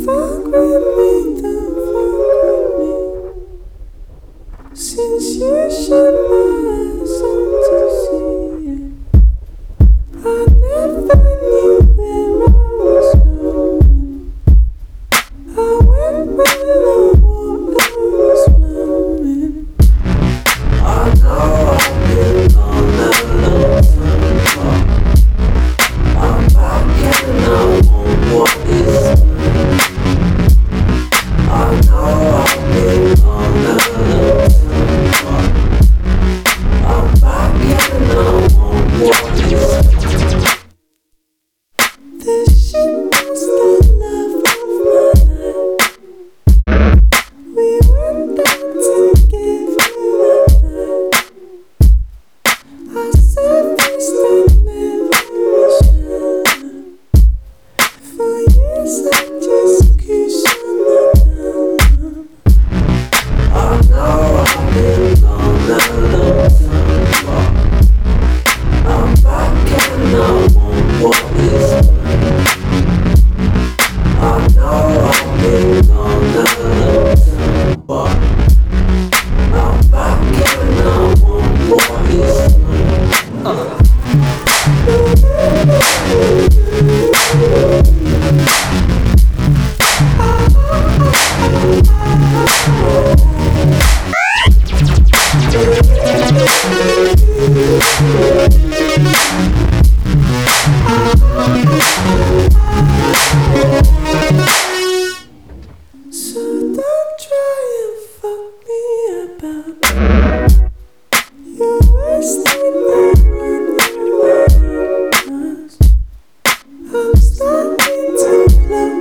fuck with me, don't fuck with me. Since you shut my eyes to see it, I never knew where I was going. I went where the water was flowing. I know I've been on a long time, but I'm back and I want what is mine. I know I've been on a long time, but I'm back and I want what is mine. This shit was the love of my life. We went down together that night. I surfaced and never shine. For years I just kissed on the down. I know I've been gone a long time, but I'm back and I want what is mine. I know I've been gone a long time, but I'm back and I want what is mine. So don't try and fuck me about. You're wasting my money. I'm starting to plug